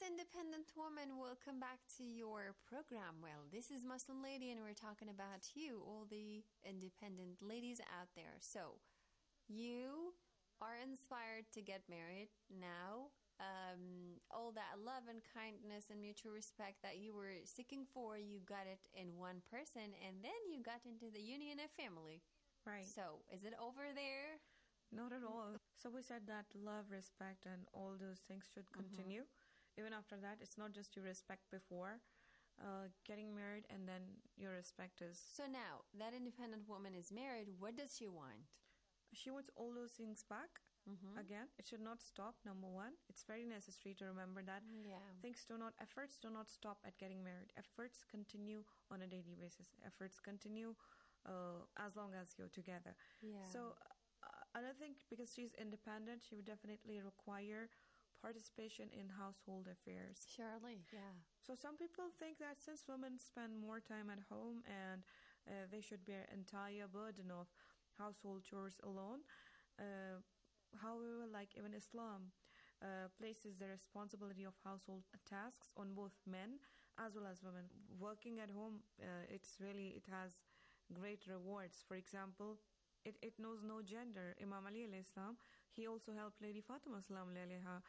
independent woman, welcome back to your program. Well, this is Muslim Lady and we're talking about you, all the independent ladies out there. So, you are inspired to get married now. All that love and kindness and mutual respect that you were seeking for, you got it in one person, and then you got into the union of family. Right. So, is it over there? Not at all. So we said that love, respect, and all those things should continue. Even after that, it's not just your respect before getting married and then your respect is... So now, that independent woman is married, what does she want? She wants all those things back. Again, it should not stop, number one. It's very necessary to remember that. Yeah. Efforts do not stop at getting married. Efforts continue on a daily basis. Efforts continue as long as you're together. Yeah. So another thing, because she's independent, she would definitely require participation in household affairs. Surely, yeah. So some people think that since women spend more time at home and they should bear entire burden of household chores alone. However, like even Islam places the responsibility of household tasks on both men as well as women. Working at home, it has great rewards. For example, it knows no gender. Imam Ali alayhi salam, he also helped Lady Fatima salam alayha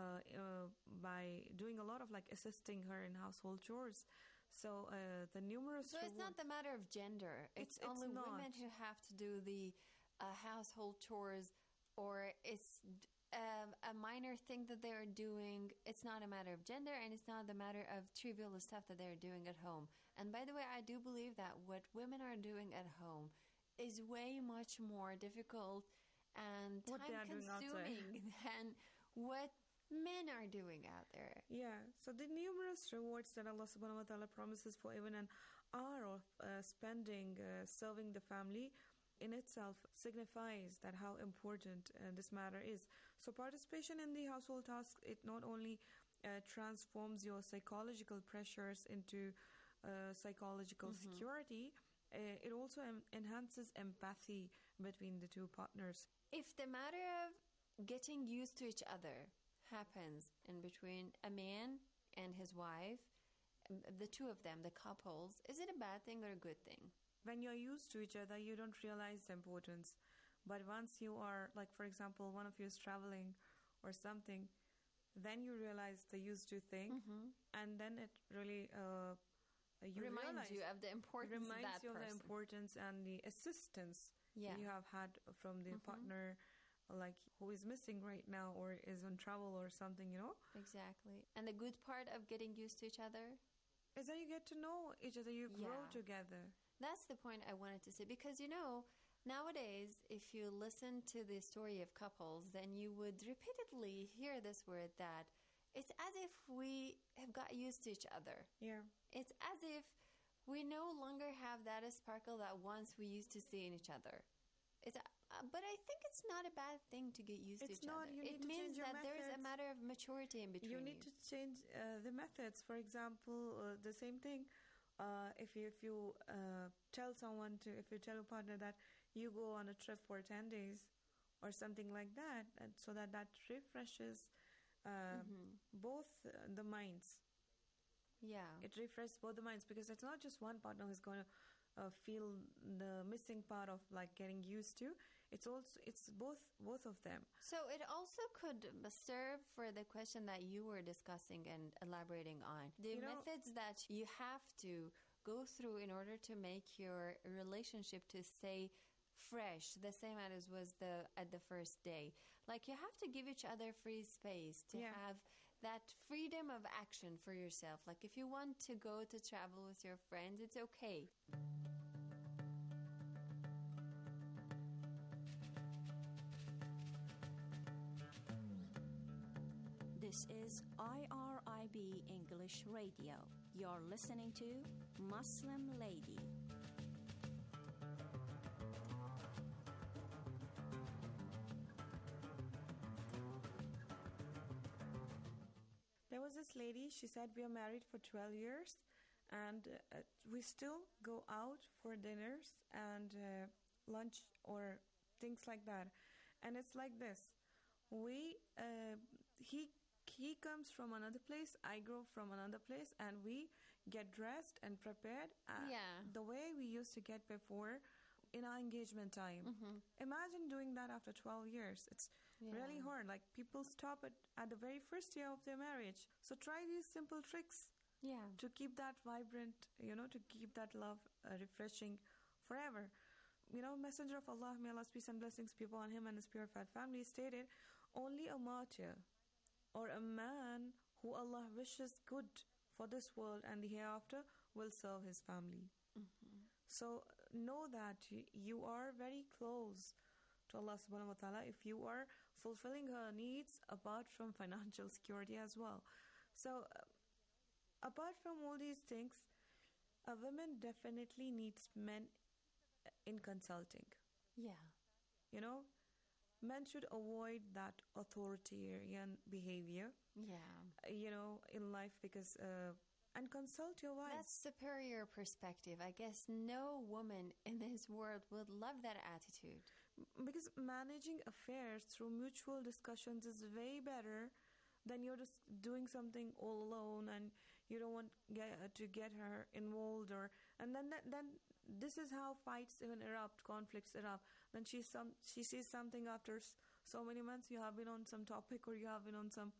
by doing a lot of like assisting her in household chores. So the numerous... So it's not the matter of gender. It's only women who have to do the household chores, or it's a minor thing that they're doing. It's not a matter of gender, and it's not the matter of trivial stuff that they're doing at home. And by the way, I do believe that what women are doing at home is way much more difficult and time-consuming than what men are doing out there. Yeah, so the numerous rewards that Allah subhanahu wa ta'ala promises for even an hour of spending serving the family in itself signifies that how important this matter is. So participation in the household tasks, it not only transforms your psychological pressures into psychological security, it also enhances empathy between the two partners. If the matter of getting used to each other happens in between a man and his wife, the two of them, the couples, is it a bad thing or a good thing? When you're used to each other, you don't realize the importance. But once you are, like for example, one of you is traveling or something, then you realize the used to thing, and then it really reminds you of the importance of that person. Reminds you of the importance and the assistance you have had from the partner, like who is missing right now or is on travel or something, Exactly. And the good part of getting used to each other is that you get to know each other, you grow together. That's the point I wanted to say, because nowadays if you listen to the story of couples, then you would repeatedly hear this word that it's as if we have got used to each other. Yeah. It's as if we no longer have that sparkle that once we used to see in each other. But I think it's not a bad thing to get used to each other. It means that there is a matter of maturity in between you. You need to change the methods. For example, the same thing. If you tell your partner that you go on a trip for 10 days or something like that, and so that refreshes both the minds. Yeah. It refreshes both the minds, because it's not just one partner who's going to feel the missing part of like getting used to. It's both of them. So it also could serve for the question that you were discussing and elaborating on. The methods that you have to go through in order to make your relationship to stay fresh, the same as was at the first day. Like you have to give each other free space to have that freedom of action for yourself. Like if you want to go to travel with your friends, it's okay. This is IRIB English Radio. You're listening to Muslim Lady. There was this lady, she said, we are married for 12 years and we still go out for dinners and lunch or things like that. And it's like this. He he comes from another place, I grow from another place, and we get dressed and prepared the way we used to get before in our engagement time. Imagine doing that after 12 years. It's really hard. Like, people stop at the very first year of their marriage. So try these simple tricks to keep that vibrant, to keep that love refreshing forever. Messenger of Allah, may Allah's peace and blessings be upon him and his purified family, stated, only a martyr or a man who Allah wishes good for this world and the hereafter will serve his family. So know that you are very close to Allah subhanahu wa ta'ala if you are fulfilling her needs apart from financial security as well. So apart from all these things, a woman definitely needs men in consulting. Men should avoid that authoritarian behavior in life, because and consult your wife. That's superior perspective. I guess no woman in this world would love that attitude. Because managing affairs through mutual discussions is way better than you're just doing something all alone and you don't want to get her involved, and then this is how fights even erupt, conflicts erupt. Then she sees something after so many months, you have been on some topic or you have been on some,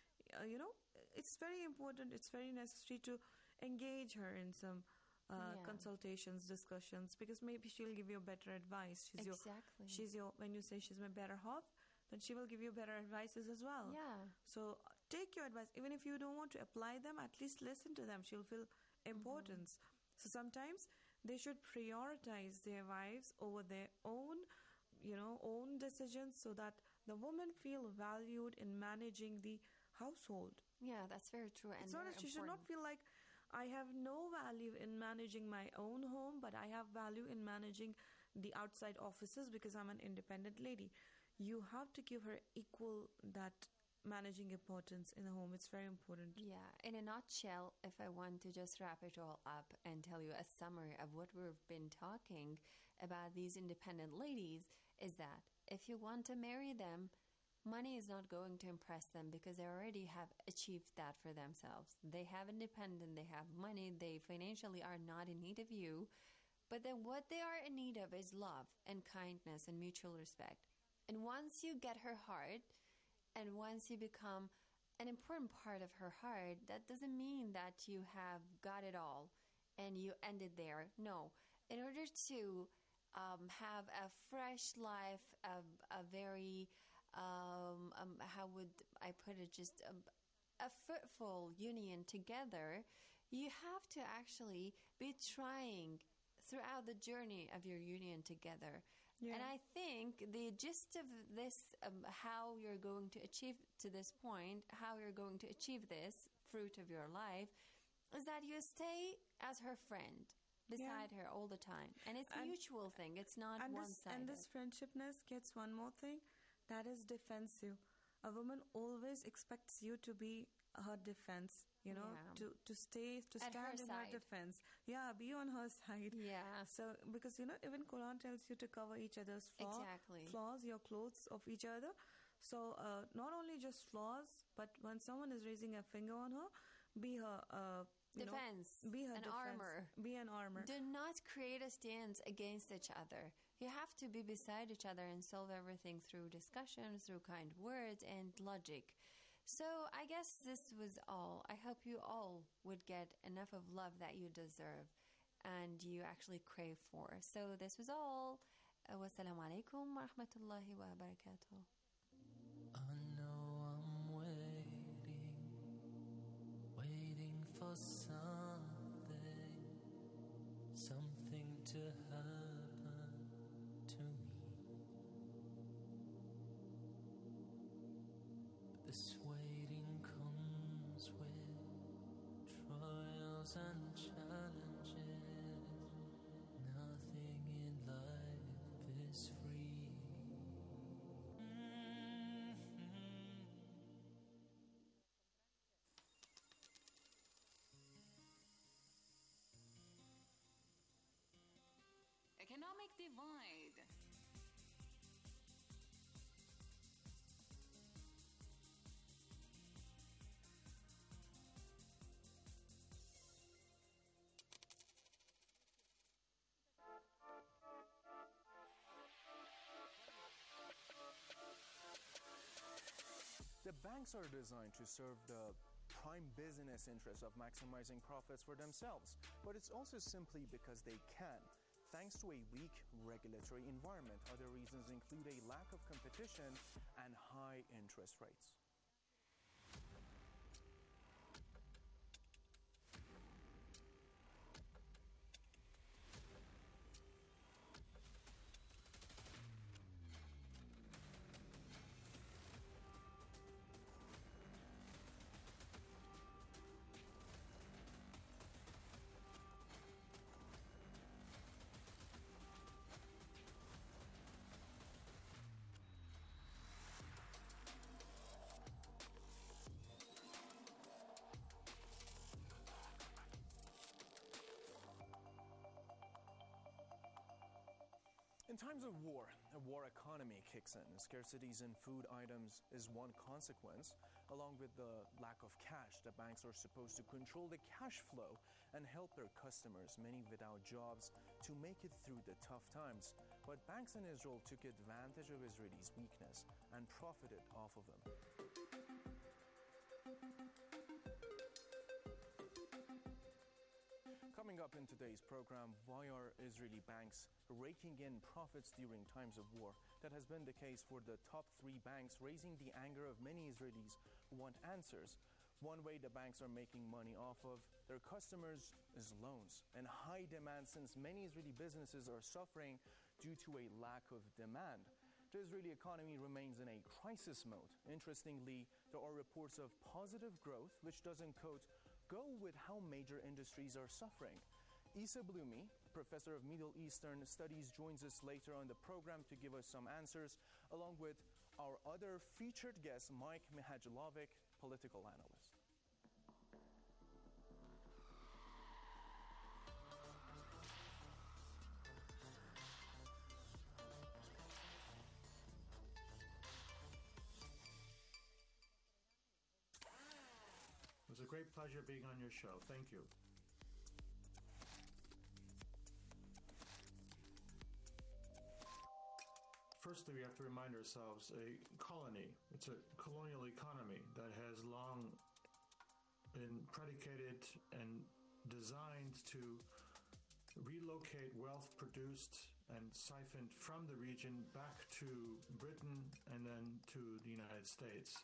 it's very important, it's very necessary to engage her in some consultations, discussions, because maybe she'll give you better advice. She's your when you say she's my better half, then she will give you better advices as well. So take your advice. Even if you don't want to apply them, at least listen to them. She'll feel importance. So sometimes they should prioritize their wives over their own decisions, so that the woman feel valued in managing the household. That's very true. And it's not that she should not feel like, I have no value in managing my own home, but I have value in managing the outside offices because I'm an independent lady. You have to give her equal that managing importance in the home. It's very important. In a nutshell, if I want to just wrap it all up and tell you a summary of what we've been talking about these independent ladies, is that if you want to marry them, money is not going to impress them, because they already have achieved that for themselves. They have independence, they have money, they financially are not in need of you. But then what they are in need of is love and kindness and mutual respect. And once you get her heart, and once you become an important part of her heart, that doesn't mean that you have got it all and you ended there. No. In order to have a fresh life, a very, how would I put it, just a fruitful union together, you have to actually be trying throughout the journey of your union together. And I think the gist of this, how you're going to achieve to this point, how you're going to achieve this fruit of your life, is that you stay as her friend beside her all the time. And it's a mutual thing. It's not one-sided. And this friendshipness gets one more thing, that is defensive. A woman always expects you to be her defense, to stand in her defense. Be on her side. So, because, even Quran tells you to cover each other's flaws, your clothes of each other. So, not only just flaws, but when someone is raising a finger on her, be her defense. Be her defense. Armor. Be an armor. Do not create a stance against each other. You have to be beside each other and solve everything through discussion, through kind words and logic. So I guess this was all. I hope you all would get enough of love that you deserve and you actually crave for. So this was all. Wassalamu alaikum wa rahmatullahi wa barakatuh. I know I'm waiting for something to happen to me. But this waiting comes with trials and challenges. Nothing in life is free. Economic divide. banks are designed to serve the prime business interest of maximizing profits for themselves, but it's also simply because they can. Thanks to a weak regulatory environment, other reasons include a lack of competition and high interest rates. In times of war, a war economy kicks in. Scarcities in food items is one consequence, along with the lack of cash. The banks are supposed to control the cash flow and help their customers, many without jobs, to make it through the tough times. But banks in Israel took advantage of Israelis' weakness and profited off of them. Coming up in today's program, why are Israeli banks raking in profits during times of war? That has been the case for the top 3 banks, raising the anger of many Israelis who want answers. One way the banks are making money off of their customers is loans, and high demand since many Israeli businesses are suffering due to a lack of demand. The Israeli economy remains in a crisis mode. Interestingly, there are reports of positive growth, which doesn't go with how major industries are suffering. Isa Blumi, professor of Middle Eastern Studies, joins us later on the program to give us some answers, along with our other featured guest, Mike Mihajlovic, political analyst. It was a great pleasure being on your show. Thank you. Firstly, we have to remind ourselves a colony. It's a colonial economy that has long been predicated and designed to relocate wealth produced and siphoned from the region back to Britain and then to the United States.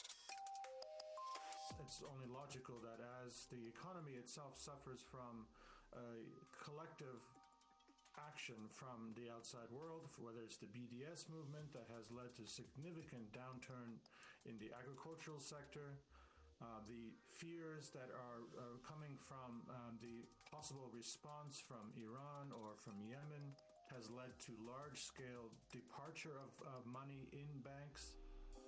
It's only logical that as the economy itself suffers from a collective action from the outside world, whether it's the BDS movement that has led to significant downturn in the agricultural sector, the fears that are coming from the possible response from Iran or from Yemen has led to large-scale departure of money in banks.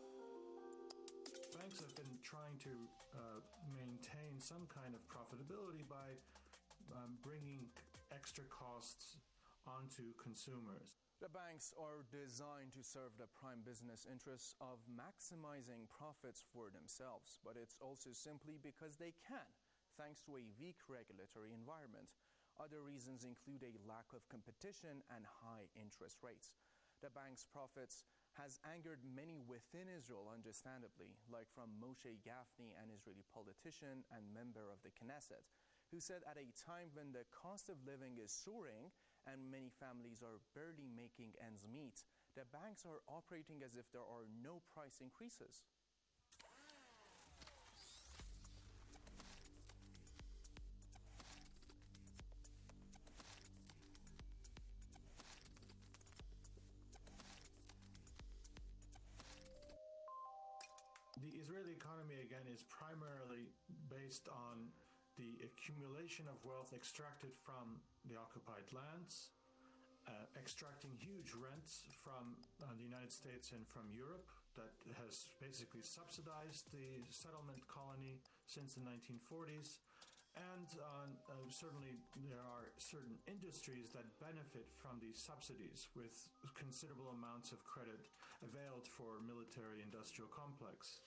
Banks have been trying to maintain some kind of profitability by bringing extra costs onto consumers. The banks are designed to serve the prime business interests of maximizing profits for themselves, but it's also simply because they can, thanks to a weak regulatory environment. Other reasons include a lack of competition and high interest rates. The bank's profits has angered many within Israel, understandably, like from Moshe Gafni, an Israeli politician and member of the Knesset, who said at a time when the cost of living is soaring and many families are barely making ends meet, the banks are operating as if there are no price increases. The Israeli economy, again, is primarily based on the accumulation of wealth extracted from the occupied lands, extracting huge rents from the United States and from Europe that has basically subsidized the settlement colony since the 1940s. And certainly there are certain industries that benefit from these subsidies with considerable amounts of credit availed for military-industrial complex.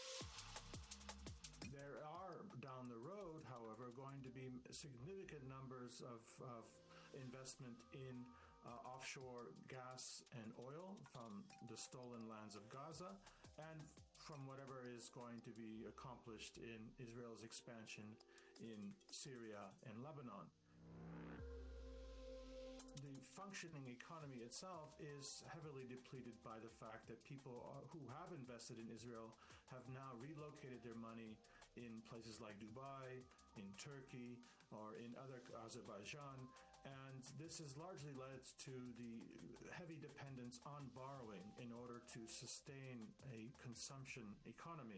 There are, down the road, however, going to be significant numbers of investment in offshore gas and oil from the stolen lands of Gaza, and from whatever is going to be accomplished in Israel's expansion in Syria and Lebanon. The functioning economy itself is heavily depleted by the fact that people who have invested in Israel have now relocated their money in places like Dubai, in Turkey, or in other Azerbaijan, and this has largely led to the heavy dependence on borrowing in order to sustain a consumption economy.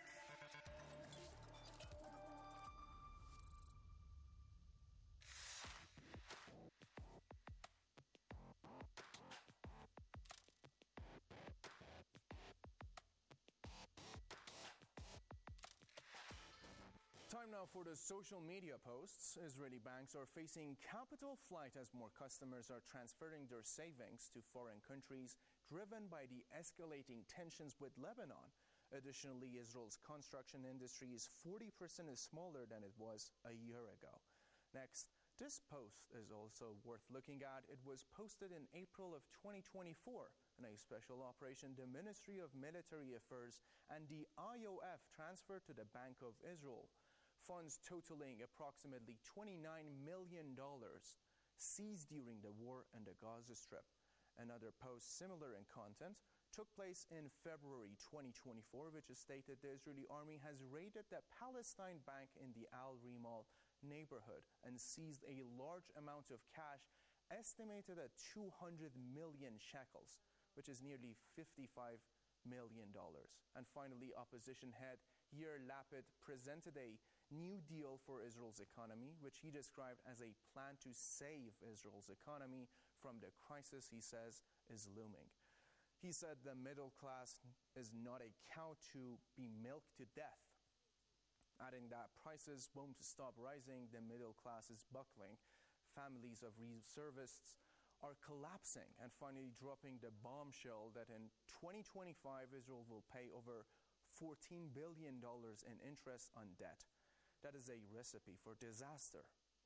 Time now for the social media posts. Israeli banks are facing capital flight as more customers are transferring their savings to foreign countries, driven by the escalating tensions with Lebanon. Additionally, Israel's construction industry is 40% smaller than it was a year ago. Next, this post is also worth looking at. It was posted in April of 2024 in a special operation the Ministry of Military Affairs and the IOF transferred to the Bank of Israel. Funds totaling approximately $29 million seized during the war in the Gaza Strip. Another post similar in content took place in February 2024, which stated the Israeli army has raided the Palestine Bank in the Al Rimal neighborhood and seized a large amount of cash estimated at 200 million shekels, which is nearly $55 million. And finally, opposition head Yair Lapid presented a new deal for Israel's economy, which he described as a plan to save Israel's economy from the crisis he says is looming. He said the middle class is not a cow to be milked to death, adding that prices won't stop rising, the middle class is buckling, families of reservists are collapsing, and finally dropping the bombshell that in 2025 Israel will pay over $14 billion in interest on debt. That is a recipe for disaster.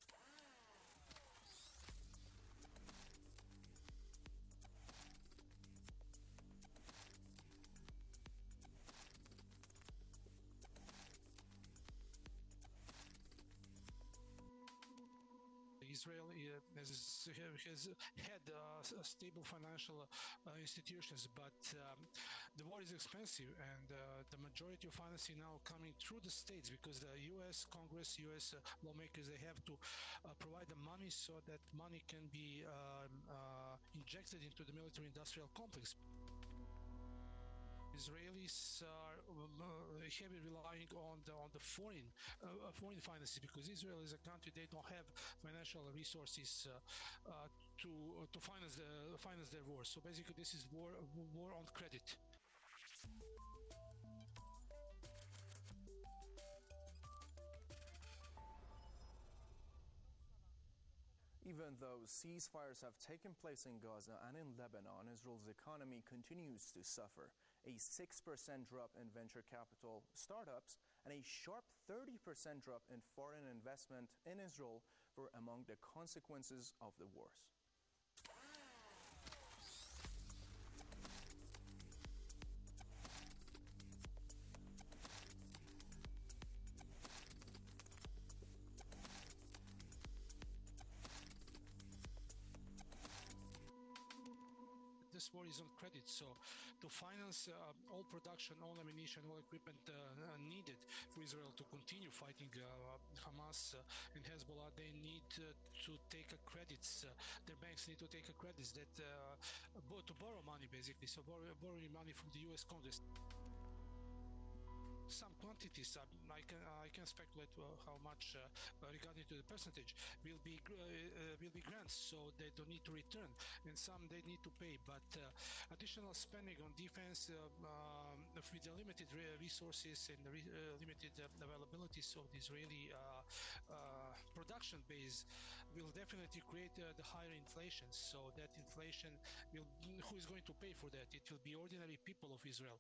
Israel has had stable financial institutions, but the war is expensive, and the majority of financing now coming through the states because the U.S. Congress, U.S. lawmakers, they have to provide the money so that money can be injected into the military-industrial complex. Israelis are heavily relying on the foreign finances because Israel is a country they don't have financial resources to finance their war. So basically, this is war on credit. Even though ceasefires have taken place in Gaza and in Lebanon, Israel's economy continues to suffer. A 6% drop in venture capital startups and a sharp 30% drop in foreign investment in Israel were among the consequences of the wars. This war is on credit, so to finance all production, all ammunition, all equipment needed for Israel to continue fighting Hamas and Hezbollah, they need to take credits. Their banks need to take credits that to borrow money, basically. So borrowing money from the U.S. Congress. Some quantities, I can speculate how much regarding to the percentage will be grants, so they don't need to return, and some they need to pay. But additional spending on defense with the limited resources and the limited availability of the Israeli production base will definitely create the higher inflation. So that inflation who is going to pay for that? It will be ordinary people of Israel.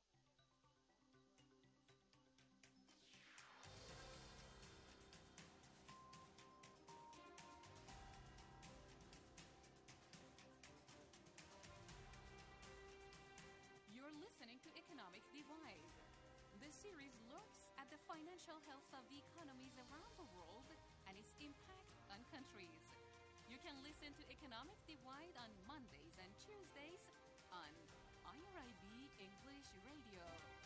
You're listening to Economic Divide. series looks at the financial health of the economies around the world and its impact on countries. You can listen to Economic Divide on Mondays and Tuesdays on IRIB English Radio.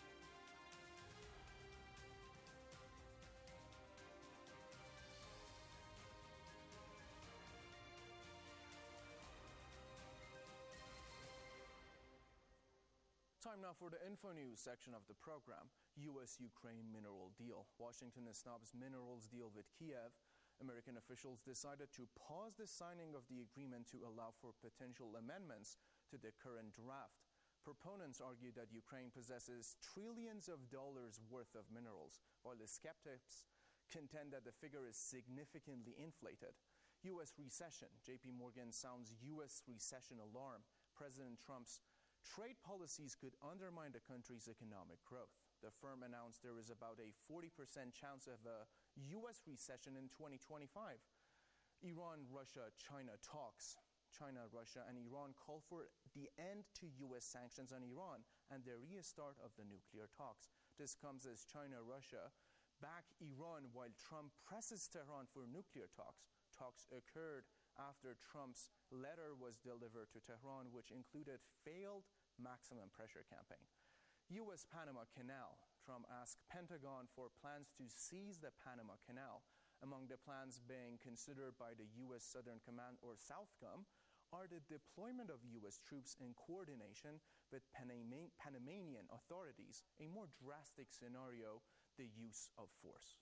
Time now for the info news section of the program. U.S.-Ukraine mineral deal. Washington snubs minerals deal with Kiev. American officials decided to pause the signing of the agreement to allow for potential amendments to the current draft. Proponents argue that Ukraine possesses trillions of dollars worth of minerals, while the skeptics contend that the figure is significantly inflated. U.S. recession. J.P. Morgan sounds U.S. recession alarm. President Trump's trade policies could undermine the country's economic growth. The firm announced there is about a 40% chance of a U.S. recession in 2025. Iran-Russia-China talks. China, Russia, and Iran call for the end to U.S. sanctions on Iran and the restart of the nuclear talks. This comes as China-Russia back Iran while Trump presses Tehran for nuclear talks. Talks occurred after Trump's letter was delivered to Tehran, which included failed maximum pressure campaign. U.S. Panama Canal. Trump asked Pentagon for plans to seize the Panama Canal. Among the plans being considered by the U.S. Southern Command, or SOUTHCOM, are the deployment of U.S. troops in coordination with Panamanian authorities. A more drastic scenario, the use of force.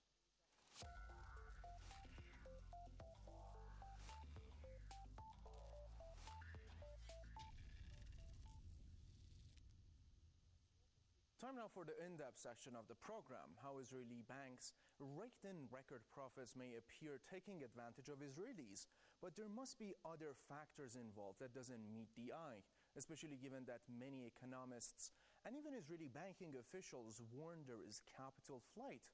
Time now for the in-depth section of the program. How Israeli banks raked in record profits may appear taking advantage of Israelis, but there must be other factors involved that doesn't meet the eye, especially given that many economists and even Israeli banking officials warn there is capital flight.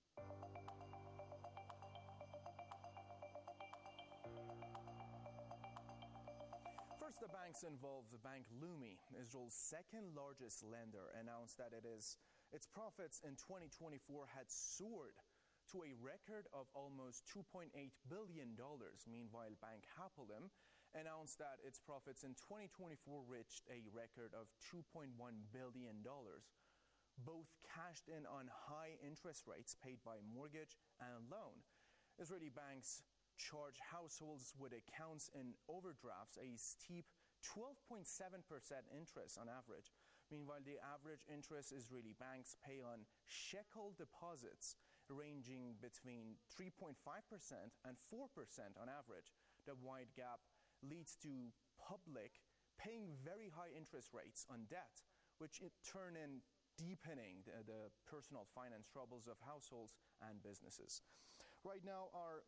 First, the banks involved. Bank Leumi, Israel's second largest lender, announced that its profits in 2024 had soared to a record of almost $2.8 billion. Meanwhile, Bank Hapoalim announced that its profits in 2024 reached a record of $2.1 billion. Both cashed in on high interest rates paid by mortgage and loan. Israeli banks charge households with accounts in overdrafts a steep 12.7% interest on average. Meanwhile, the average interest Israeli banks pay on shekel deposits ranging between 3.5% and 4% on average. The wide gap leads to public paying very high interest rates on debt, which in turn deepening the personal finance troubles of households and businesses. Right now, our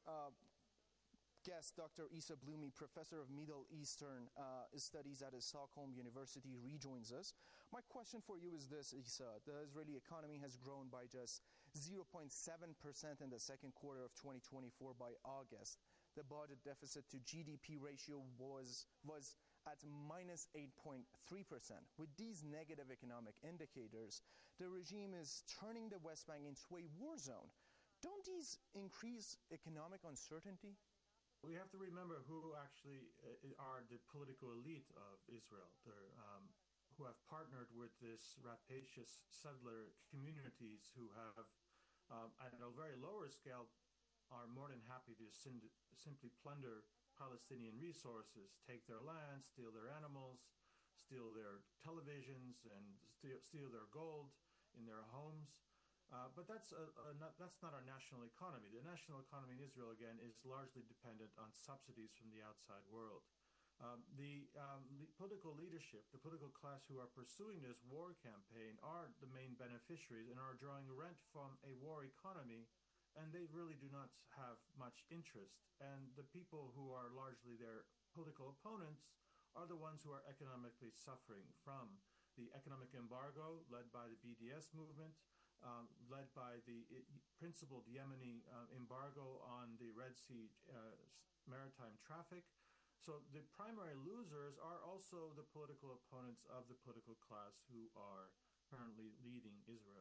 guest, Dr. Isa Blumi, professor of Middle Eastern studies at Stockholm University, rejoins us. My question for you is this, Isa. The Israeli economy has grown by just 0.7% in the second quarter of 2024 by August. The budget deficit to GDP ratio was at minus 8.3%. With these negative economic indicators, the regime is turning the West Bank into a war zone. Don't these increase economic uncertainty? We have to remember who actually are the political elite of Israel, who have partnered with this rapacious settler communities who have, at a very lower scale, are more than happy to simply plunder Palestinian resources, take their land, steal their animals, steal their televisions, and steal their gold in their homes. But that's not our national economy. The national economy in Israel, again, is largely dependent on subsidies from the outside world. The political leadership, the political class who are pursuing this war campaign are the main beneficiaries and are drawing rent from a war economy, and they really do not have much interest. And the people who are largely their political opponents are the ones who are economically suffering from the economic embargo led by the BDS movement, led by the principled Yemeni embargo on the Red Sea maritime traffic. So the primary losers are also the political opponents of the political class who are currently leading Israel.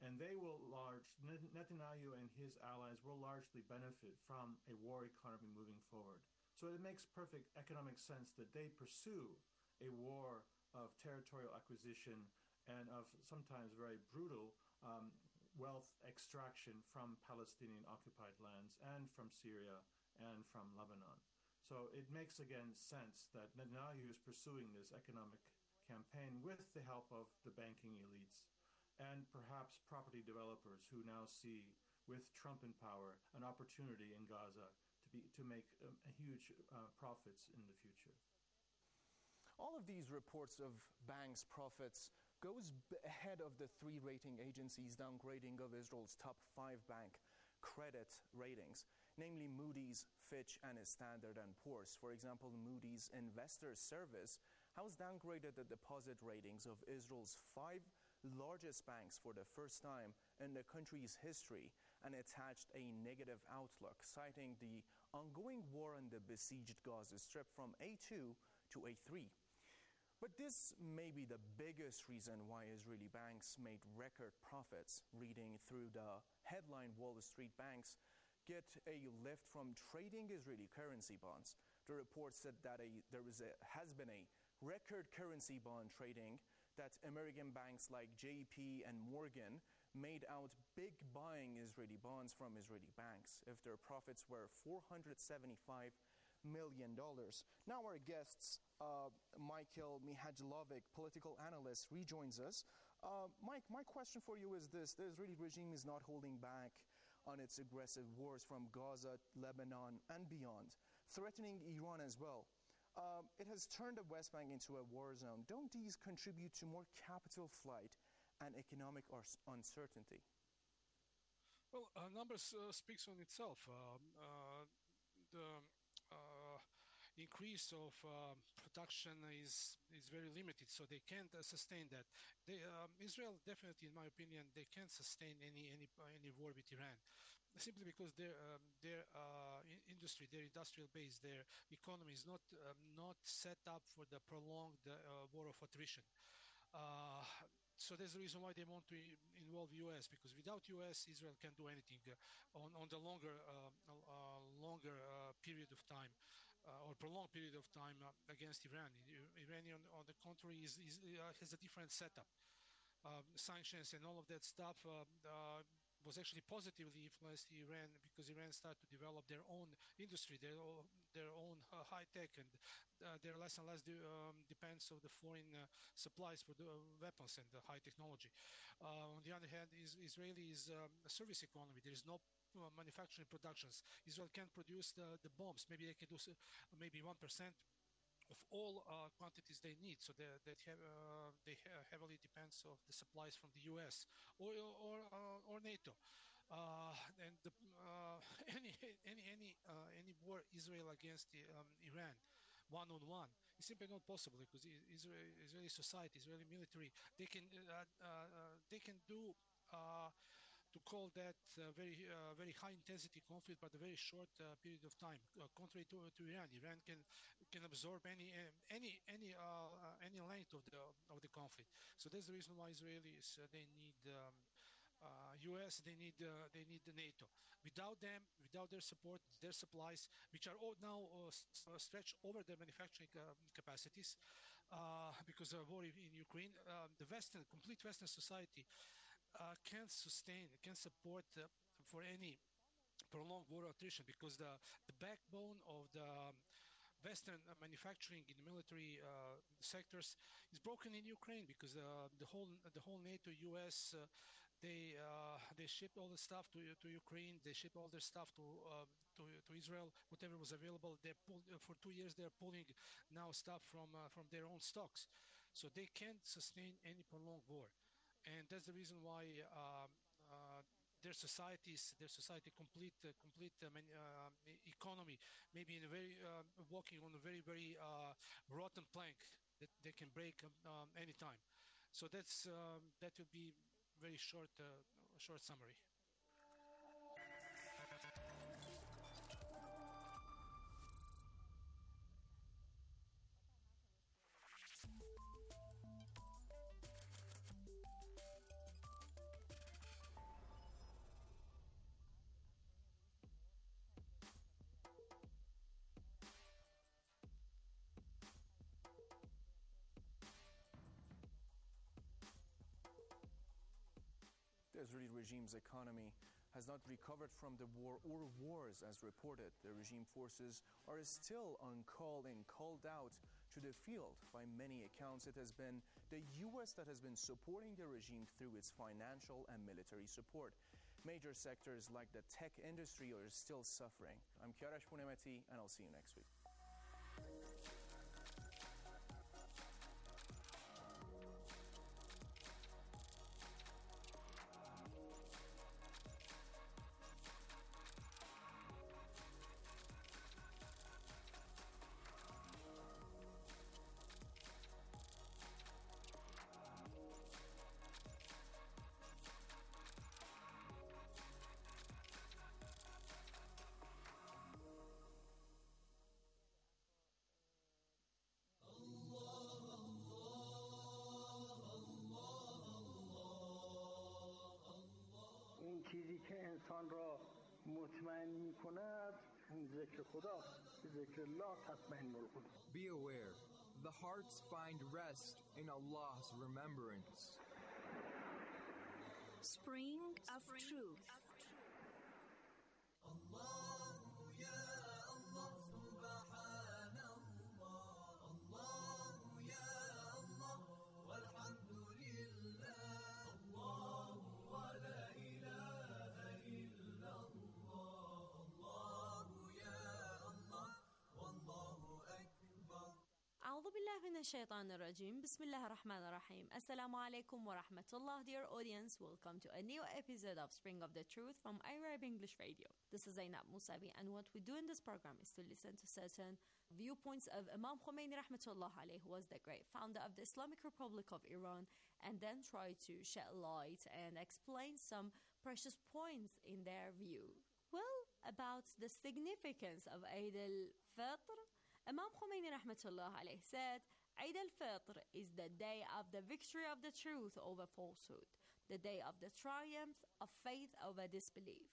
And Netanyahu and his allies will largely benefit from a war economy moving forward. So it makes perfect economic sense that they pursue a war of territorial acquisition and of sometimes very brutal wealth extraction from Palestinian occupied lands and from Syria and from Lebanon. So it makes, again, sense that Netanyahu is pursuing this economic campaign with the help of the banking elites and perhaps property developers who now see, with Trump in power, an opportunity in Gaza to make huge profits in the future. All of these reports of banks' profits goes ahead of the three rating agencies' downgrading of Israel's top 5 bank credit ratings, namely Moody's, Fitch, and Standard & Poor's. For example, Moody's Investors Service has downgraded the deposit ratings of Israel's 5 largest banks for the first time in the country's history and attached a negative outlook, citing the ongoing war in the besieged Gaza Strip from A2 to A3. But this may be the biggest reason why Israeli banks made record profits. Reading through the headline, Wall Street banks get a lift from trading Israeli currency bonds. The report said that has been a record currency bond trading, that American banks like JP and Morgan made out big buying Israeli bonds from Israeli banks if their profits were $475 million. Now our guests, Michael Mihajlovic, political analyst, rejoins us. Mike, my question for you is this. The Israeli regime is not holding back on its aggressive wars from Gaza, Lebanon, and beyond, threatening Iran as well. It has turned the West Bank into a war zone. Don't these contribute to more capital flight and economic uncertainty? Well, numbers speaks on itself. The increase of production is very limited, so they can't sustain that. Israel definitely, in my opinion, they can't sustain any war with Iran, simply because their industry, their industrial base, their economy is not set up for the prolonged war of attrition. So that's the reason why they want to involve U.S., because without U.S., Israel can't do anything on the longer period of time. Or prolonged period of time against Iran. Iranian, on the contrary, has a different setup. Sanctions and all of that stuff was actually positively influenced Iran, because Iran started to develop their own industry, their own high tech, and they're less and less depends on the foreign supplies for the weapons and the high technology. On the other hand, Israeli is a service economy. There is no manufacturing productions. Israel can't produce the bombs. Maybe they can do maybe 1% of all quantities they need. So they heavily depends of the supplies from the U.S. or NATO. And any war Israel against Iran one-on-one is simply not possible, because Israeli society, Israeli military, they can do. To call that very high intensity conflict, but a very short period of time. Contrary to Iran, Iran can absorb any length of the conflict. So that's the reason why Israelis they need U.S. They need the NATO. Without them, without their support, their supplies, which are all now stretched over their manufacturing capacities, because of war in Ukraine, the complete Western society can't support for any prolonged war attrition, because the backbone of the Western manufacturing in the military sectors is broken in Ukraine, because the whole NATO, US, they shipped all the stuff to Ukraine. They shipped all their stuff to Israel, whatever was available. They pulled for 2 years. They're pulling now stuff from their own stocks, so they can't sustain any prolonged war. And that's the reason why their society, complete economy, maybe in a very walking on a very rotten plank that they can break anytime. So that will be very short summary. Israeli regime's economy has not recovered from the war or wars as reported. The regime forces are still on call and called out to the field. By many accounts, it has been the U.S. that has been supporting the regime through its financial and military support. Major sectors like the tech industry are still suffering. I'm Kiarash Pounemati, and I'll see you next week. چیزی که انسان را مطمئن می کند ذکر خداست. ذکر الله تطمئن القلوب. Be aware, the hearts find rest in Allah's remembrance. Spring of Truth. أعوذ بالله من الشيطان الرجيم. بسم الله الرحمن الرحيم. Assalamu alaikum wa rahmatullah, dear audience. Welcome to a new episode of Spring of the Truth from Arab English Radio. This is Zainab Musavi, and what we do in this program is to listen to certain viewpoints of Imam Khomeini rahmatullah alayh, who was the great founder of the Islamic Republic of Iran, and then try to shed light and explain some precious points in their view. Well, about the significance of Eid al-Fitr, Imam Khomeini rahmatullah alayh said, Eid al-Fitr is the day of the victory of the truth over falsehood, the day of the triumph of faith over disbelief.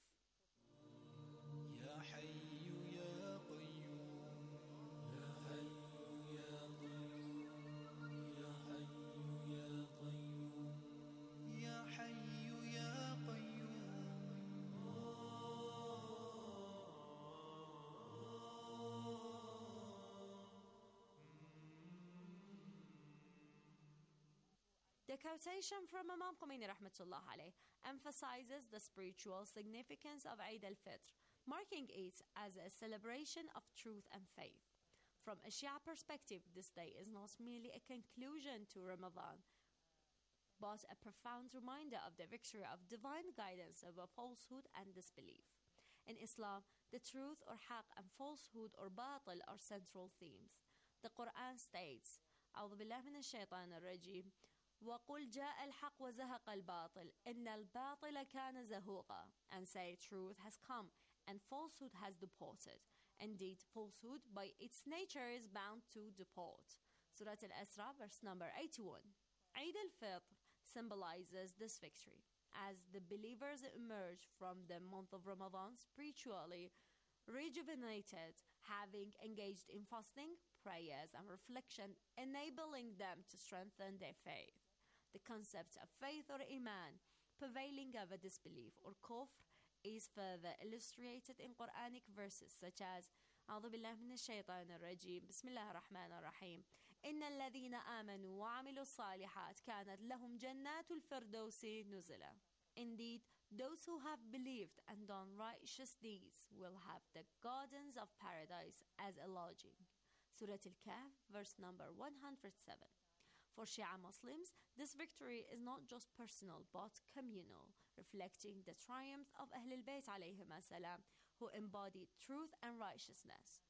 The quotation from Imam Khomeini rahmatullah alayh emphasizes the spiritual significance of Eid al-Fitr, marking it as a celebration of truth and faith. From a Shia perspective, this day is not merely a conclusion to Ramadan, but a profound reminder of the victory of divine guidance over falsehood and disbelief. In Islam, the truth or haqq and falsehood or batil are central themes. The Quran states, أعوذ بالله من الشيطان الرجيم, وَقُلْ جَاءَ الْحَقُّ وَزَهَقَ الْبَاطِلُ إِنَّ الْبَاطِلَ كَانَ زَهُوقًا, and say truth has come and falsehood has departed. Indeed, falsehood by its nature is bound to depart. Surah Al-Isra, verse number 81. Eid al-Fitr symbolizes this victory, as the believers emerge from the month of Ramadan spiritually rejuvenated, having engaged in fasting, prayers, and reflection, enabling them to strengthen their faith. The concept of faith or iman, prevailing over disbelief or kufr, is further illustrated in Quranic verses such as أعوذ بالله من الشيطان الرجيم بسم الله الرحمن الرحيم إن الذين آمنوا وعملوا الصالحات كانت لهم جنات الفردوس نزلا. Indeed, those who have believed and done righteous deeds will have the gardens of paradise as a lodging. Surah Al-Kahf, verse number 107. For Shia Muslims, this victory is not just personal but communal, reflecting the triumph of Ahlul Bayt alayhim as-salam, who embodied truth and righteousness.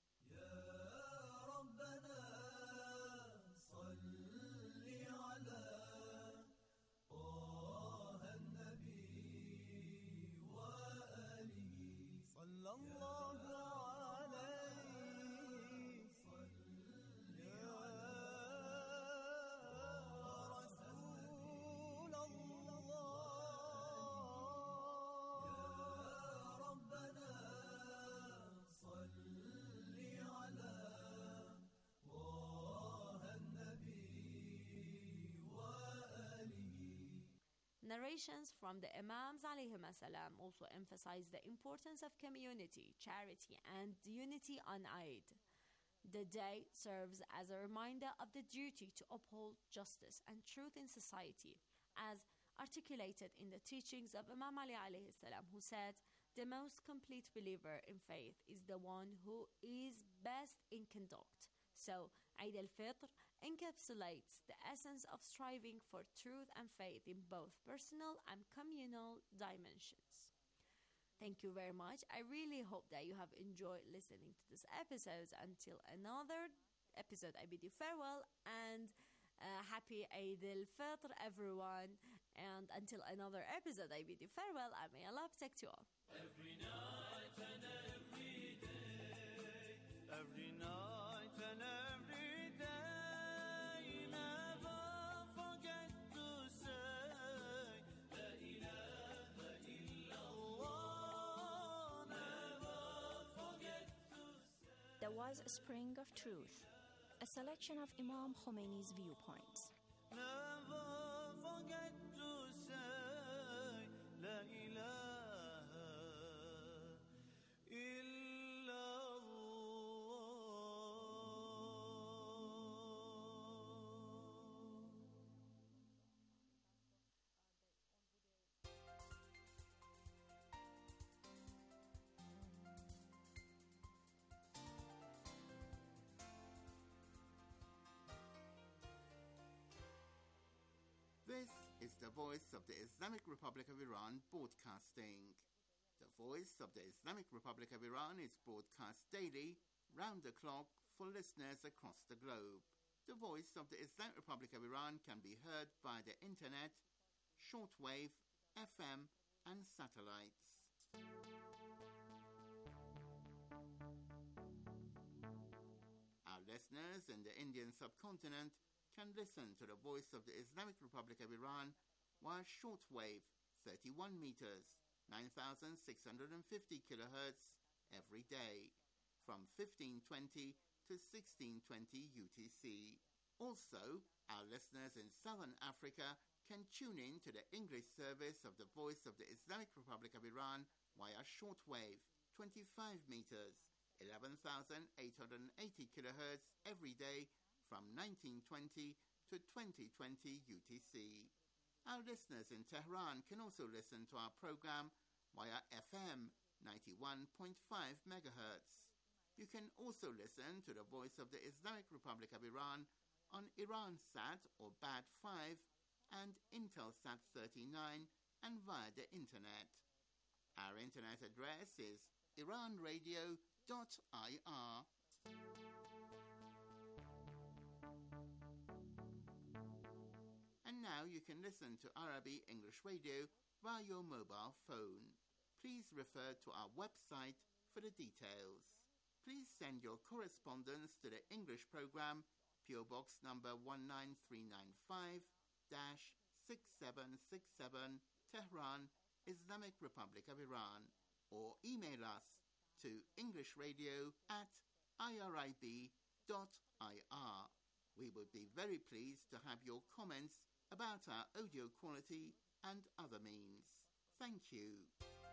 Narrations from the Imams alayhim salam also emphasize the importance of community, charity, and unity on Eid. The day serves as a reminder of the duty to uphold justice and truth in society, as articulated in the teachings of Imam Ali alayhi salam, who said, "The most complete believer in faith is the one who is best in conduct." So, Eid al-Fitr encapsulates the essence of striving for truth and faith in both personal and communal dimensions. Thank you very much. I really hope that you have enjoyed listening to this episode. Until another episode, I bid you farewell and happy Eid al-Fitr, everyone. And until another episode, I bid you farewell, and may Allah protect you all. Every night and every day, every night and every day, never forget to say, La ilaha illallah, never forget to say. There was a spring of truth, a selection of Imam Khomeini's viewpoints. Never forget to say, La ilaha illallah. This is the Voice of the Islamic Republic of Iran broadcasting. The Voice of the Islamic Republic of Iran is broadcast daily, round the clock, for listeners across the globe. The Voice of the Islamic Republic of Iran can be heard by the internet, shortwave, FM, and satellites. Our listeners in the Indian subcontinent can listen to the Voice of the Islamic Republic of Iran via shortwave 31 meters, 9,650 kilohertz every day from 1520 to 1620 UTC. Also, our listeners in Southern Africa can tune in to the English service of the Voice of the Islamic Republic of Iran via shortwave 25 meters, 11,880 kilohertz every day from 1920 to 2020 UTC. Our listeners in Tehran can also listen to our program via FM 91.5 MHz. You can also listen to the Voice of the Islamic Republic of Iran on Iransat or BAD 5 and Intelsat 39 and via the internet. Our internet address is iranradio.ir. And now you can listen to Arabic English radio via your mobile phone. Please refer to our website for the details. Please send your correspondence to the English program, PO Box number 19395-6767, Tehran, Islamic Republic of Iran, or email us to englishradio@irib.ir. We would be very pleased to have your comments about our audio quality and other means. Thank you.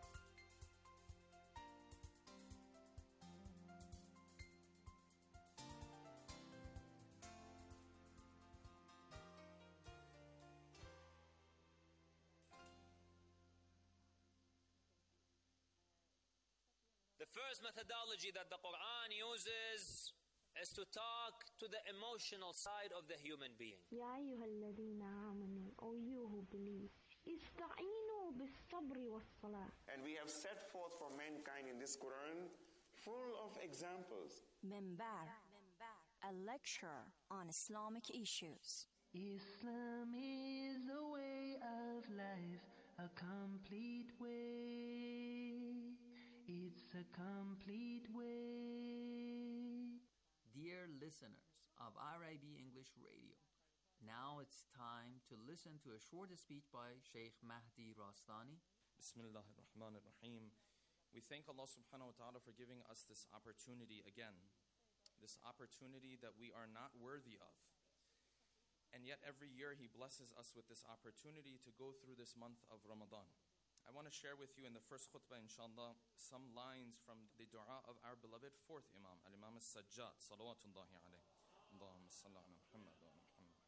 The first methodology that the Quran uses is to talk to the emotional side of the human being. يا أيها الذين آمنوا, O you who believe, استعينوا بالصبر والصلاة. And we have set forth for mankind in this Quran full of examples. Minbar, a lecture on Islamic issues. Islam is a way of life, a complete way. It's a complete way. Dear listeners of RIB English Radio, now it's time to listen to a short speech by Sheikh Mahdi Rastani. Bismillah ar-Rahman ar-Rahim. We thank Allah subhanahu wa ta'ala for giving us this opportunity again, this opportunity that we are not worthy of. And yet every year He blesses us with this opportunity to go through this month of Ramadan. I want to share with you in the first khutbah, inshallah, some lines from the dua of our beloved fourth Imam, Al-Imam As-Sajjad, salawatullahi alayhi. Allahumma salli ala Muhammad wa ala Muhammad.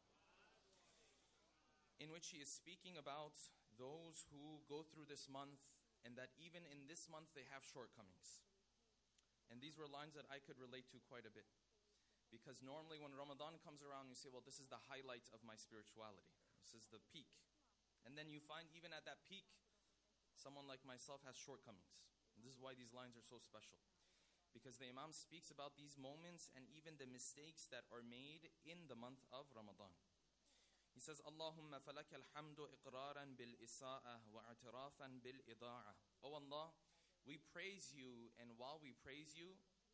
In which he is speaking about those who go through this month and that even in this month they have shortcomings. And these were lines that I could relate to quite a bit. Because normally when Ramadan comes around, you say, well, this is the highlight of my spirituality. This is the peak. And then you find even at that peak, someone like myself has shortcomings. And this is why these lines are so special. Because the Imam speaks about these moments and even the mistakes that are made in the month of Ramadan. He says, Allahumma falaka alhamdu iqraran bil isa'ah wa i'tirafan bil ida'ah. Oh Allah, we praise you, and while we praise you,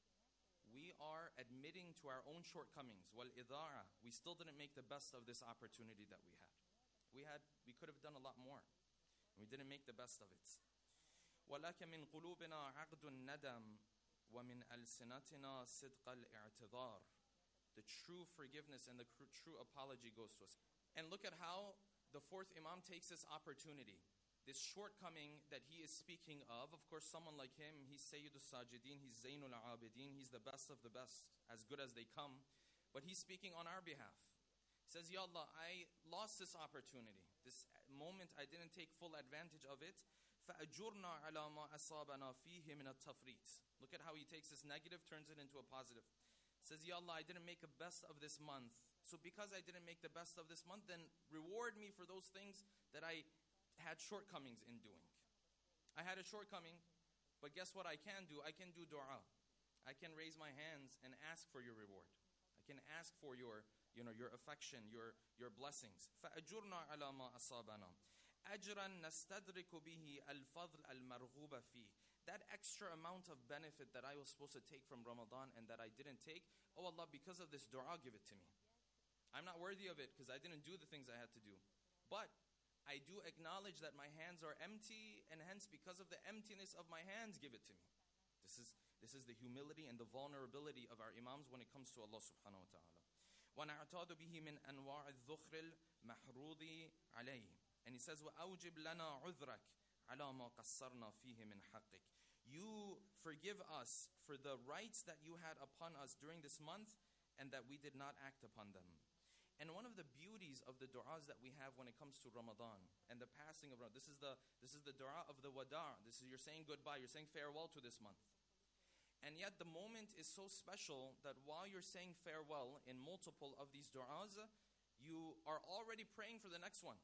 we are admitting to our own shortcomings. Wal ida'ah. We still didn't make the best of this opportunity that we had. We could have done a lot more. We didn't make the best of it. وَلَكَ مِنْ قُلُوبِنَا عَقْدُ النَّدَمِ وَمِنْ أَلْسِنَتِنَا صِدْقَ الْإِعْتِذَارِ. The true forgiveness and the true apology goes to us. And look at how the fourth Imam takes this opportunity, this shortcoming that he is speaking of. Of course, someone like him, he's Sayyidul Sajidin, he's Zainul Abidin, he's the best of the best, as good as they come. But he's speaking on our behalf. He says, Ya Allah, I lost this opportunity. This moment, I didn't take full advantage of it. فَأَجُرْنَا عَلَى مَا أَصَابَنَا فِيهِ مِنَ التَّفْرِيطِ. Look at how he takes this negative, turns it into a positive. He says, Ya Allah, I didn't make the best of this month. So because I didn't make the best of this month, then reward me for those things that I had shortcomings in doing. I had a shortcoming, but guess what I can do? I can do dua. I can raise my hands and ask for your reward. I can ask for your affection, your blessings. فَأَجُرْنَا عَلَى مَا أَصَابَنَا أَجْرًا نَسْتَدْرِكُ بِهِ الْفَضْلَ الْمَرْغُوبَ فِيهِ. That extra amount of benefit that I was supposed to take from Ramadan and that I didn't take, oh Allah, because of this dua, give it to me. I'm not worthy of it because I didn't do the things I had to do. But I do acknowledge that my hands are empty, and hence because of the emptiness of my hands, give it to me. This is the humility and the vulnerability of our Imams when it comes to Allah subhanahu wa ta'ala. وَنَعْتَادُ بِهِ مِنْ أَنْوَاعِ الذُّخْرِ الْمَحْرُوضِ عَلَيْهِ. And he says, وَأَوْجِبْ لَنَا عُذْرَكَ عَلَى مَا قَصَّرْنَا فِيهِ مِنْ حَقِّكَ. You forgive us for the rights that you had upon us during this month and that we did not act upon them. And one of the beauties of the du'as that we have when it comes to Ramadan and the passing of Ramadan, this is the du'a of the wada'. This is, you're saying goodbye, you're saying farewell to this month. And yet the moment is so special that while you're saying farewell in multiple of these du'as, you are already praying for the next one.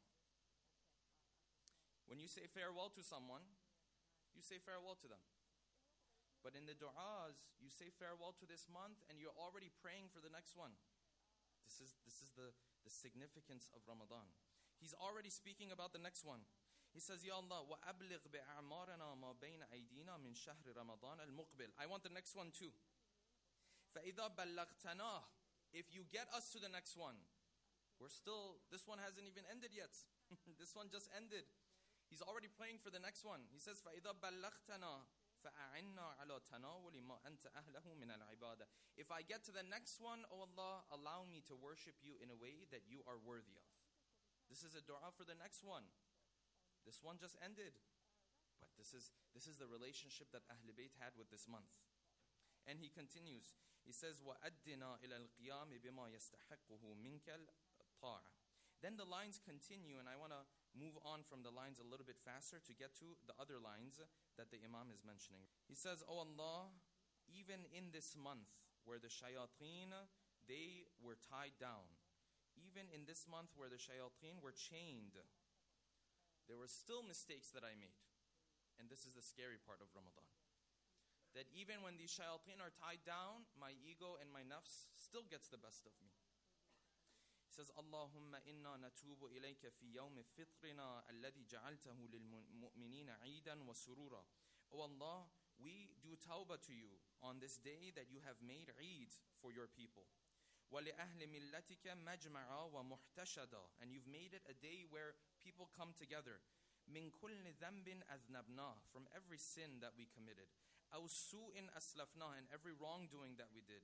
When you say farewell to someone, you say farewell to them. But in the du'as, you say farewell to this month and you're already praying for the next one. This is the significance of Ramadan. He's already speaking about the next one. He says, Ya Allah, وَأَبْلِغْ بِأَعْمَارَنَا مَا بَيْنَ أَيْدِينَا مِنْ شَهْرِ رَمَضَانَ الْمُقْبِلِ. I want the next one too. فَإِذَا بَلَّغْتَنَاهُ. If you get us to the next one, this one hasn't even ended yet. This one just ended. He's already praying for the next one. He says, فَإِذَا بَلَّغْتَنَا فَأَعِنَّا عَلَى تَنَاوُلِ مَا أَنْتَ أَهْلَهُ مِنَ الْعِبَادَةِ. If I get to the next one, oh Allah, allow me to worship you in a way that you are worthy of. This is a dua for the next one. This one just ended. But this is the relationship that Ahl Bayt had with this month. And he continues. He says, وَأَدِّنَا إِلَى الْقِيَامِ بِمَا يَسْتَحِقُّهُ مِنْكَ الطَّاعَةِ. Then the lines continue, and I want to move on from the lines a little bit faster to get to the other lines that the Imam is mentioning. He says, Oh Allah, even in this month where the shayateen, they were tied down, even in this month where the shayateen were chained, there were still mistakes that I made. And this is the scary part of Ramadan. That even when these shayateen are tied down, my ego and my nafs still gets the best of me. He says, Allahumma inna natubu ilayka fi yawm fitrina alladhi ja'altahu lil mu'minina 'eidan wa surura. Oh Allah, we do tawbah to you on this day that you have made Eid for your people. وَلِأَهْلِ مِلَّتِكَ مَجْمَعًا وَمُحْتَشَدًا. And you've made it a day where people come together. مِنْ كُلِّ ذَنْبٍ أَذْنَبْنَاهُ. From every sin that we committed. أَوْ سُوءٍ أَسْلَفْنَاهُ. And every wrongdoing that we did.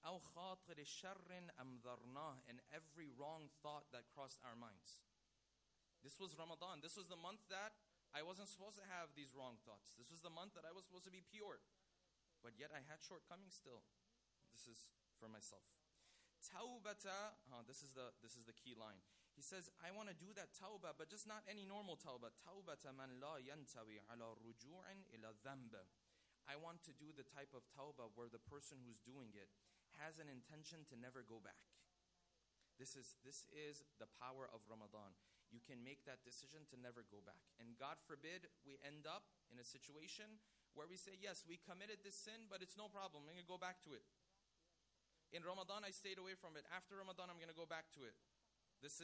أو خاطر شر أمذرناه, and every wrong thought that crossed our minds. This was Ramadan. This was the month that I wasn't supposed to have these wrong thoughts. This was the month that I was supposed to be pure. But yet I had shortcomings still. This is for myself. Tawbata, this is the key line. He says, I want to do that tawbah, but just not any normal tawbah. Tawbata man la yantawi ala ruju'in ila dhanb. I want to do the type of tawbah where the person who's doing it has an intention to never go back. This is the power of Ramadan. You can make that decision to never go back. And God forbid we end up in a situation where we say, yes, we committed this sin, but it's no problem. I'm going to go back to it. In Ramadan, I stayed away from it. After Ramadan, I'm going to go back to it. This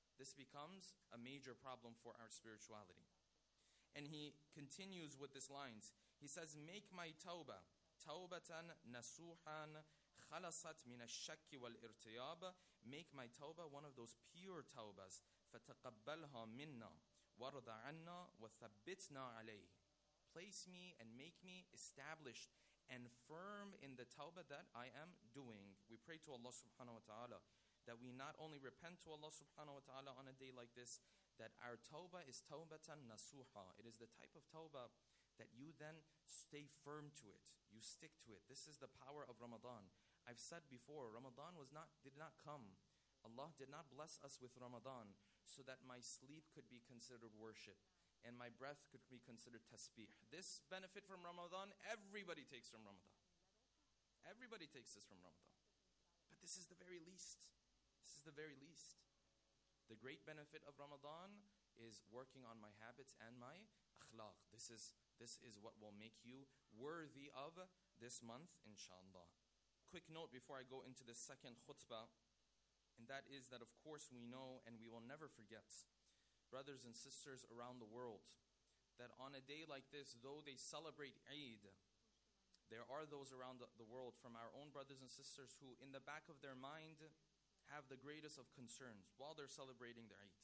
becomes a major problem for our spirituality. And he continues with these lines. He says, make my tawbah, tawbatan nasuhan khalasat min ash-shakki wal-irtiyab. Make my tawbah one of those pure tawbahs. فَتَقَبَّلْهَا مِنَّا وَارْضَ عَنَّا وَثَبِّتْنَا عَلَيْهِ. Place me and make me established and firm in the tawbah that I am doing. We pray to Allah subhanahu wa ta'ala that we not only repent to Allah subhanahu wa ta'ala on a day like this, that our tawbah is tawbatan nasuha. It is the type of tawbah that you then stay firm to it. You stick to it. This is the power of Ramadan. I've said before, Ramadan did not come. Allah did not bless us with Ramadan so that my sleep could be considered worship and my breath could be considered tasbih. This benefit from Ramadan, everybody takes from Ramadan. Everybody takes this from Ramadan. But this is the very least. This is the very least. The great benefit of Ramadan is working on my habits and my akhlaq. This is what will make you worthy of this month, inshallah. Quick note before I go into the second khutbah, and that is that of course we know and we will never forget, brothers and sisters around the world, that on a day like this, though they celebrate Eid, there are those around the world from our own brothers and sisters who in the back of their mind have the greatest of concerns while they're celebrating the Eid.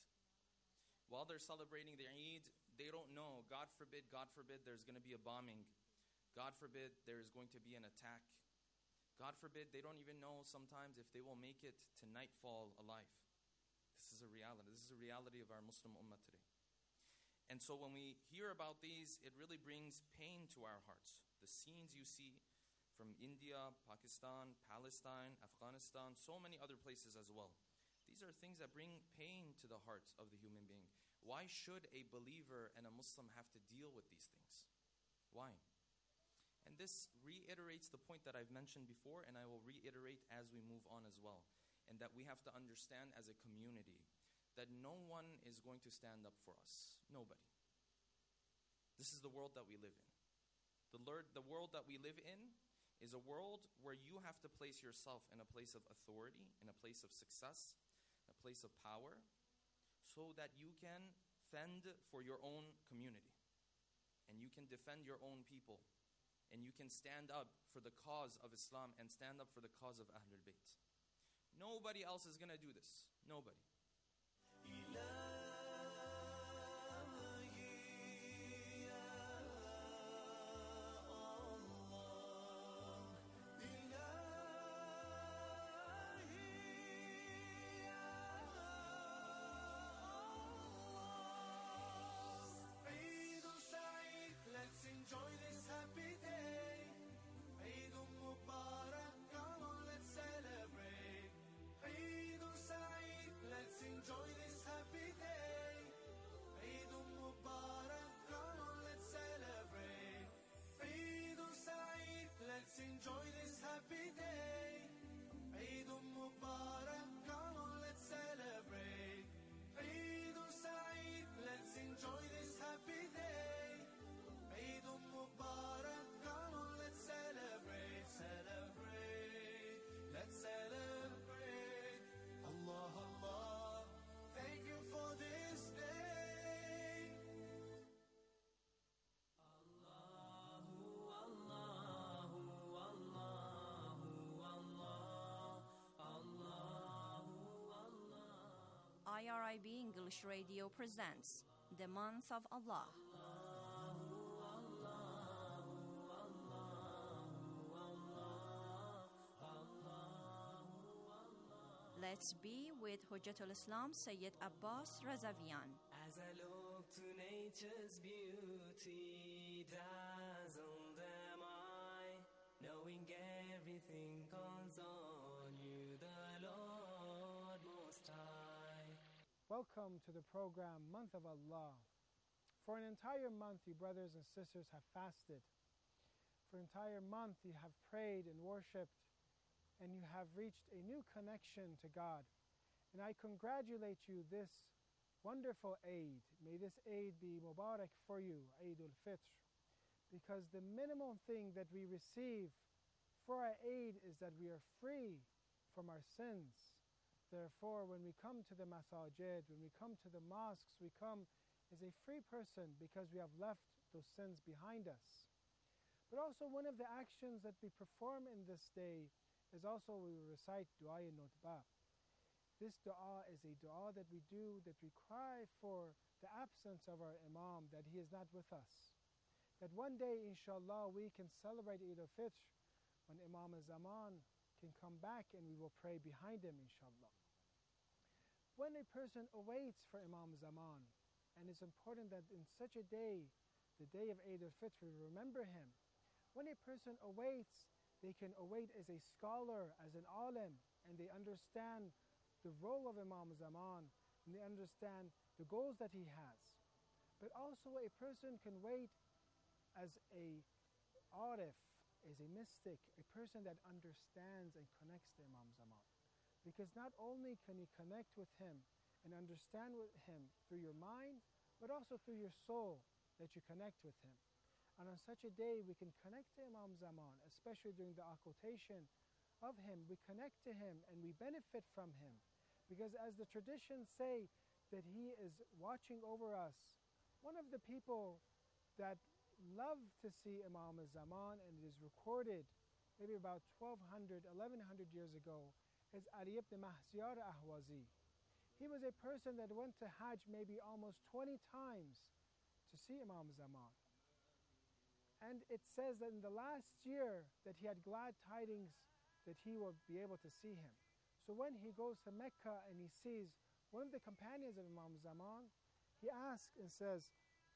While they're celebrating the Eid, they don't know, God forbid, there's going to be a bombing. God forbid, there is going to be an attack. God forbid, they don't even know sometimes if they will make it to nightfall alive. This is a reality. This is a reality of our Muslim ummah today. And so when we hear about these, it really brings pain to our hearts. The scenes you see from India, Pakistan, Palestine, Afghanistan, so many other places as well. These are things that bring pain to the heart of the human being. Why should a believer and a Muslim have to deal with these things? Why? And this reiterates the point that I've mentioned before, and I will reiterate as we move on as well. And that we have to understand as a community that no one is going to stand up for us. Nobody. This is the world that we live in. The world that we live in is a world where you have to place yourself in a place of authority, in a place of success, a place of power, so that you can fend for your own community. And you can defend your own people. And you can stand up for the cause of Islam and stand up for the cause of Ahlul Bayt. Nobody else is going to do this. Nobody. Enjoy this happy day. Eid Mubarak, come on, let's celebrate. Eid Saeed, let's enjoy this happy day. Eid Mubarak, come on, let's celebrate. Celebrate, let's celebrate. Allah, Allah, thank you for this day. IRIB English Radio presents The Month of Allah. Let's be with Hujjatul Islam Sayyid Abbas Razavian. As I look to nature's beauty, dazzled am I, knowing everything calls on you, the Lord Most High. Welcome to the program Month of Allah. For an entire month, you brothers and sisters have fasted. For an entire month, you have prayed and worshipped, and you have reached a new connection to God. And I congratulate you this wonderful Eid. May this Eid be Mubarak for you, Eid al-Fitr. Because the minimum thing that we receive for our Eid is that we are free from our sins. Therefore, when we come to the masajid, when we come to the mosques, we come as a free person because we have left those sins behind us. But also one of the actions that we perform in this day is also we recite Dua Nutba. This dua is a dua that we do, that we cry for the absence of our Imam, that he is not with us. That one day, inshallah, we can celebrate Eid al-Fitr when Imam al-Zaman can come back and we will pray behind him, inshallah. When a person awaits for Imam al-Zaman, and it's important that in such a day, the day of Eid al-Fitr, we remember him. When a person awaits, they can await as a scholar, as an alim, and they understand the role of Imam Zaman, and they understand the goals that he has. But also a person can wait as a arif, as a mystic, a person that understands and connects to Imam Zaman. Because not only can you connect with him and understand with him through your mind, but also through your soul that you connect with him. And on such a day, we can connect to Imam Zaman, especially during the occultation of him. We connect to him and we benefit from him. Because as the traditions say that he is watching over us, one of the people that love to see Imam Zaman, and it is recorded maybe about 1100 years ago, is Ali ibn Mahziyar Ahwazi. He was a person that went to Hajj maybe almost 20 times to see Imam Zaman. And it says that in the last year that he had glad tidings that he will be able to see him. So when he goes to Mecca and he sees one of the companions of Imam Zaman, he asks and says,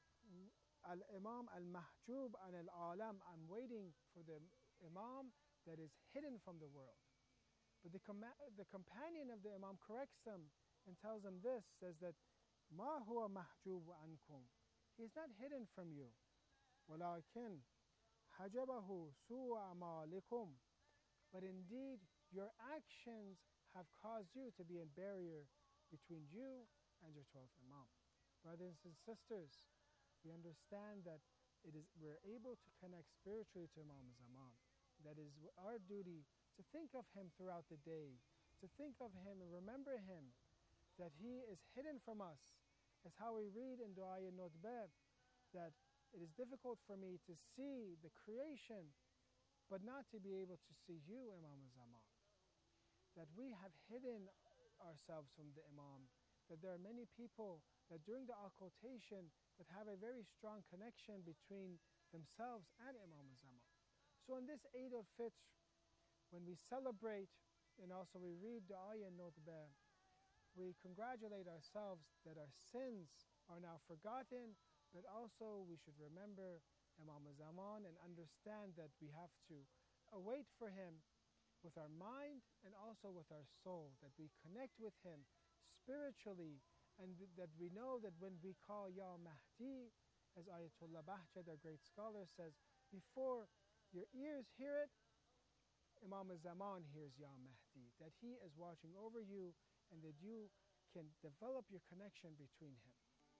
Al-Imam al-Mahjub an al-Alam, I'm waiting for the Imam that is hidden from the world. But the companion of the Imam corrects him and tells him this, says that, Ma huwa mahjub ankum. He is not hidden from you. وَلَكِنْ حَجَبَهُ سُوءَ أَعْمَالِكُمْ. But indeed, your actions have caused you to be a barrier between you and your 12th Imam. Brothers and sisters, we understand that we're able to connect spiritually to Imam Zaman. That is our duty to think of him throughout the day, to think of him and remember him, that he is hidden from us. As how we read in Dua Nutba, that it is difficult for me to see the creation, but not to be able to see you, Imam Zaman. That we have hidden ourselves from the Imam. That there are many people that during the occultation that have a very strong connection between themselves and Imam Zaman. So in this Eid al-Fitr, when we celebrate and also we read Dua Nutba, we congratulate ourselves that our sins are now forgotten, but also we should remember Imam Zaman and understand that we have to await for him with our mind and also with our soul, that we connect with him spiritually, and that we know that when we call Ya Mahdi, as Ayatollah Bahjat, our great scholar, says, before your ears hear it, Imam Zaman hears Ya Mahdi, that he is watching over you and that you can develop your connection between him.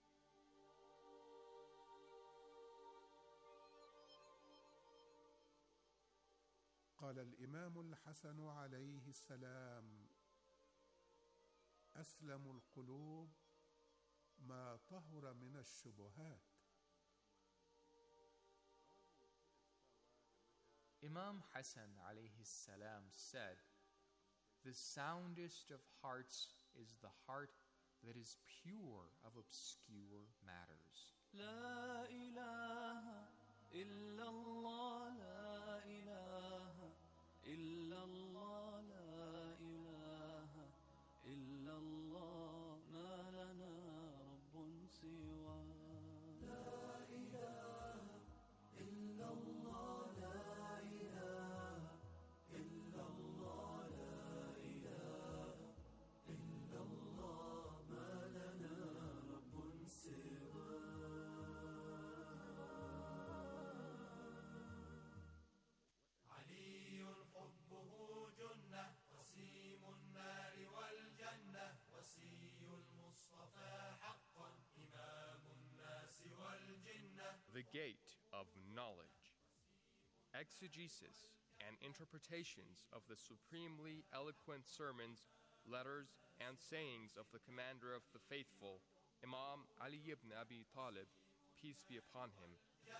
قال الإمام الحسن عليه السلام: أسلم القلوب ما طهر من الشبهات. Imam Hassan alayhi salam said, the soundest of hearts is the heart that is pure of obscure matters. La ilaha illallah, la ilaha illallah, la ilaha the gate of knowledge. Exegesis and interpretations of the supremely eloquent sermons, letters, and sayings of the commander of the faithful, Imam Ali ibn Abi Talib, peace be upon him,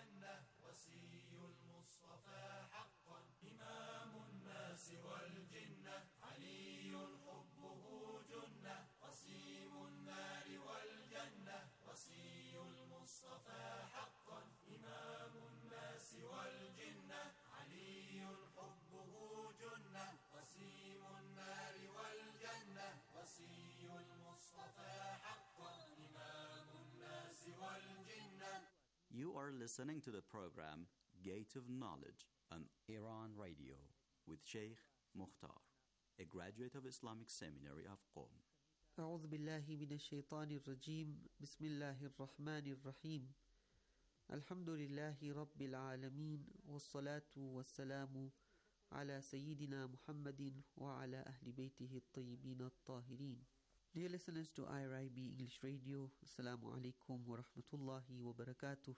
You are listening to the program Gate of Knowledge on Iran Radio with Sheikh Mukhtar, a graduate of Islamic Seminary of Qom. أعوذ بالله من الشيطان الرجيم بسم الله الرحمن الرحيم الحمد لله رب العالمين والصلاة والسلام على سيدنا محمد وعلى أهل بيته الطيبين الطاهرين. Dear listeners to IRIB English Radio, Assalamu alaikum wa rahmatullahi wa barakatuh.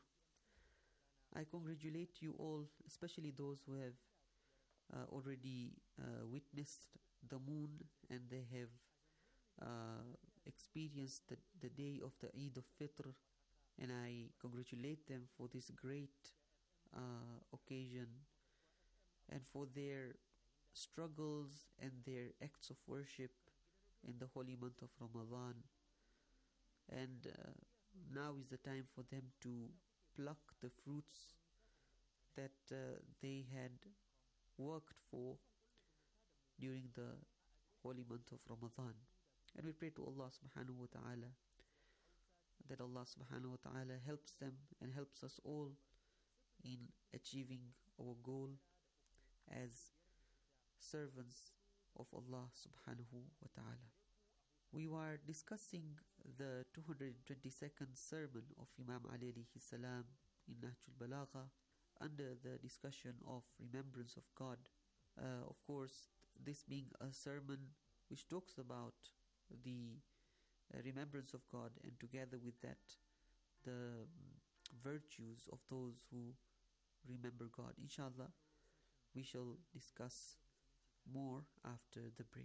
I congratulate you all, especially those who have already witnessed the moon and they have experienced the day of the Eid of Fitr, and I congratulate them for this great occasion and for their struggles and their acts of worship in the holy month of Ramadan. And now is the time for them to pluck the fruits that they had worked for during the holy month of Ramadan. And we pray to Allah subhanahu wa ta'ala that Allah subhanahu wa ta'ala helps them and helps us all in achieving our goal as servants of Allah subhanahu wa ta'ala. We were discussing the 222nd sermon of Imam Ali alayhi salam in Nahjul Balagha under the discussion of remembrance of God. Of course, this being a sermon which talks about the remembrance of God, and together with that the virtues of those who remember God. Inshallah, we shall discuss more after the break.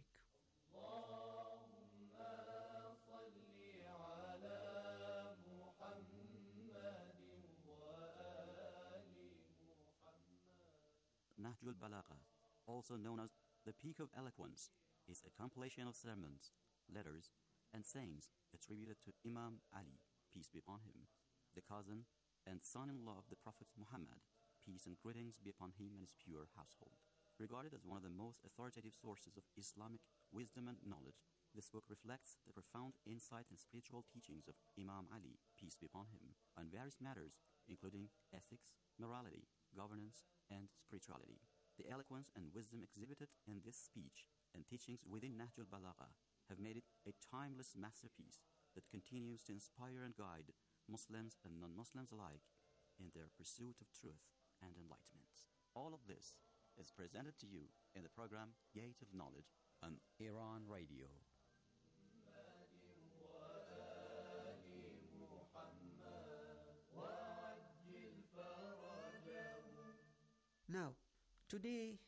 Nahjul Balagha, also known as the Peak of Eloquence, is a compilation of sermons, letters, and sayings attributed to Imam Ali, peace be upon him, the cousin and son-in-law of the Prophet Muhammad, peace and greetings be upon him and his pure household. Regarded as one of the most authoritative sources of Islamic wisdom and knowledge, this book reflects the profound insight and spiritual teachings of Imam Ali, peace be upon him, on various matters, including ethics, morality, governance, and spirituality. The eloquence and wisdom exhibited in this speech and teachings within Nahjul Balagha have made it a timeless masterpiece that continues to inspire and guide Muslims and non-Muslims alike in their pursuit of truth and enlightenment. All of this is presented to you in the program Gate of Knowledge on Iran Radio. Now, today